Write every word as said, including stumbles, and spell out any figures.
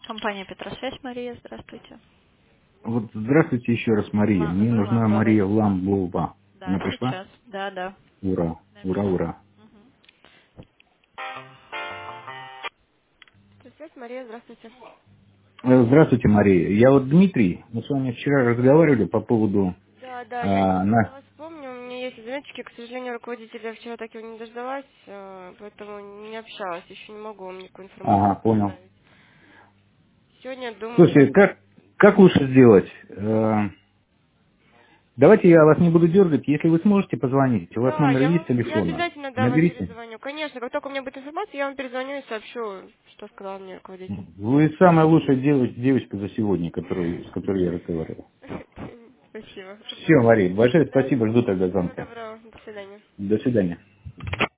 Компания Петросвязь, Мария, здравствуйте. Вот здравствуйте еще раз, Мария. Ла- Мне Вы нужна Ламбовой. Мария Ламбова. Да, Она пришла? сейчас. Да, да. Ура, На ура, минуту. ура. Мгм. Здравствуйте, Мария, здравствуйте. Э, Здравствуйте, Мария. Я вот Дмитрий. Мы с вами вчера разговаривали по поводу... Да, да, я, а, я на... вас помню, у меня есть заметочки, к сожалению, руководителя вчера так его не дождалась, э, поэтому не общалась, еще не могу вам никакую информацию Ага, понял. предоставить. Сегодня, Слушайте, думаю, как, как лучше сделать? Э, Давайте я вас не буду дергать. Если вы сможете позвонить, у вас да, номер я есть вам, я телефона? обязательно, да, вам Наберите. перезвоню. Конечно, как только у меня будет информация, я вам перезвоню и сообщу, что сказал мне руководитель. Вы самая лучшая девоч- девочка за сегодня, которую, с которой я разговаривал. Спасибо. Все, Мария, большое Да. спасибо. Жду тогда Всего звонка. доброго. До свидания. До свидания.